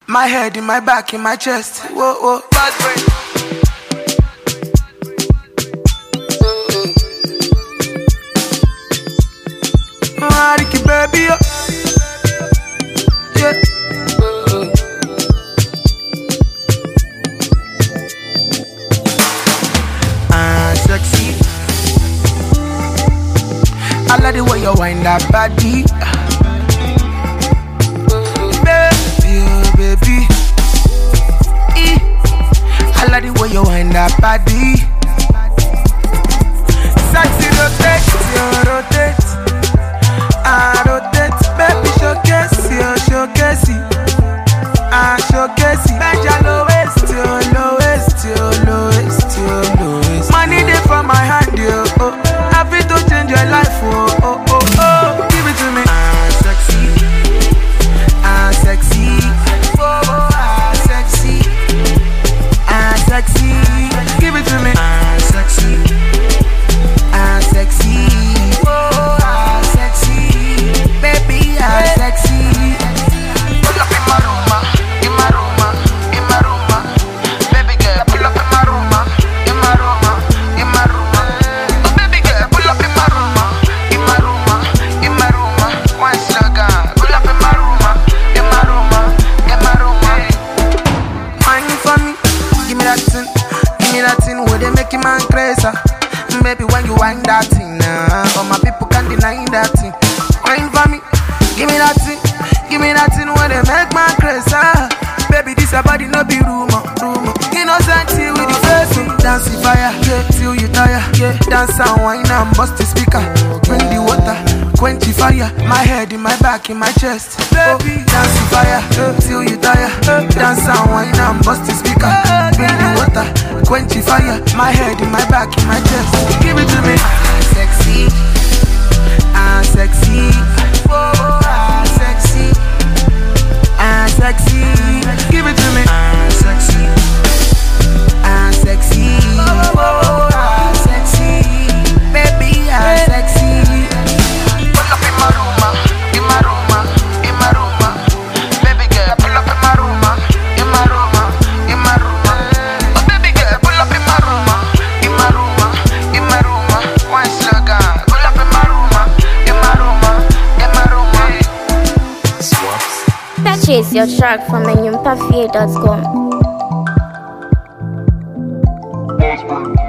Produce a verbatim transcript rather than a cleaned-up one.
My head in my back, in my chest. Whoa, whoa, bad brain. Ah, Ricky baby, oh. Yeah. Ah, sexy. I like the way you wind that body. Baby, e. I like the way you wind that body. Sexy rotate, you rotate, I rotate. Baby showcase, you showcase, I showcase. Bend your lowest, your lowest, your lowest, your lowest. Money dey for my hand, yo. Oh, happy to change your life, oh, oh, oh, oh. Give it to me. Ah, sexy, ah, sexy. Sexy, give it to me. Ah, sexy, ah, sexy, oh, ah, sexy, baby, ah, sexy. Pull up in my room, in my room, in my room, baby girl. Pull up in my room, in my room, in my room, oh baby girl. Pull up in my room, in my room, in my room. One slogan. Pull up in my room, in my room, in my room. Mind for me. Give me that thing, give me that thing where they make you man crazy. Baby, when you wind that thing, uh, all my people can't deny that thing. Wine for me, give me that thing, give me that thing where they make man crazy. Baby, this a body no be rumor, rumor. Innocent with the face, dance the fire, yeah, till you tire, yeah. Dance and wine and bust the speaker, bring the water, quench the fire. My head in my back, in my chest, baby. Dance the fire, yeah, till you tire, dance and wine and bust the speaker. Bring the water, quench the fire. My head in my back, in my chest. Give it to me. Ah, sexy, ah, sexy, oh, ah, sexy, ah, sexy. Give it to me. Ah, sexy, ah, sexy, oh, ah, sexy, baby, ah, sexy. Pull up in my room, in my room, in my room, baby girl. Pull up in my room, in my room, in my room. Purchase your track from the nyumpa fear dot com.